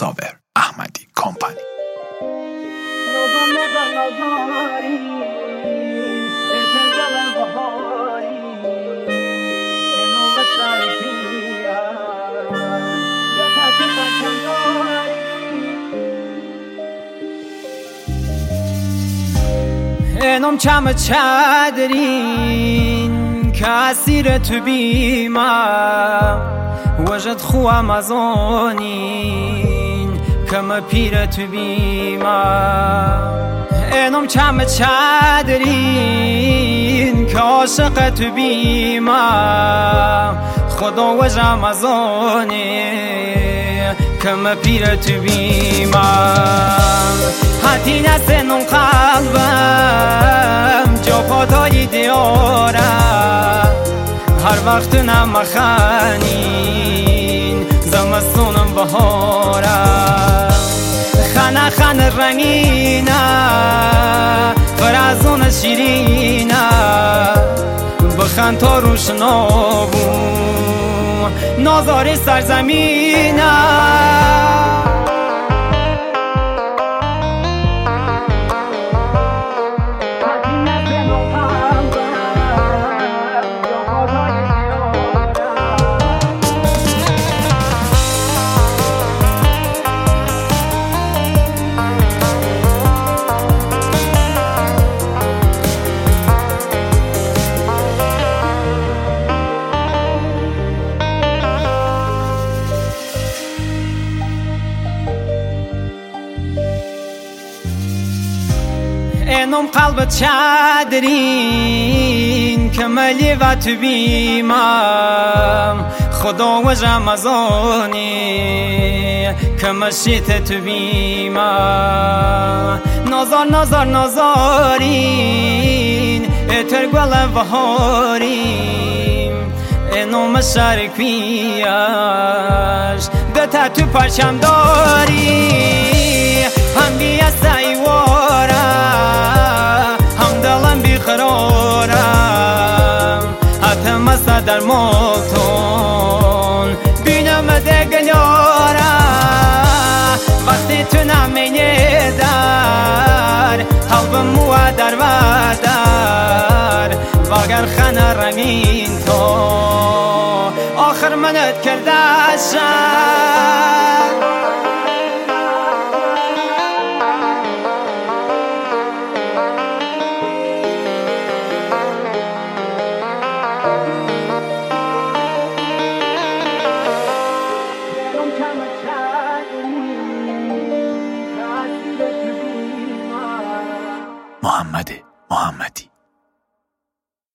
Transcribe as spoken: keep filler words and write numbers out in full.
صابر احمدی کمپانی. انم کم چادرین که اسیر تو بیمم وجد خوام ازونین که مپیر تو بیمم. انم کم چادرین که عاشق تو بیمم خدا وجم ازونی که مپیر تو بیمم. حتی نسنم قلبم جا پادای دیاره هر وقت نمخانین زمستونم بهاره خانه خانه رنگینه فرازون شیرینه بخند تا روشنابو نازار سرزمینه. انم قلب چادرین که ملی و تو بیمم خدا و رمضانی که مشیت تو بیمم. نازار نازار نازارین اتر گل بهاریم انم شرکیش دتا تو پرچم داری هم بیا سایوارم قرارم حتی مسا در موتون بینم دگلیارم وقتی تو نمینه در قلبم مو در و در واگر خانه رنگین تو آخر منت کرده شد. محمد محمدی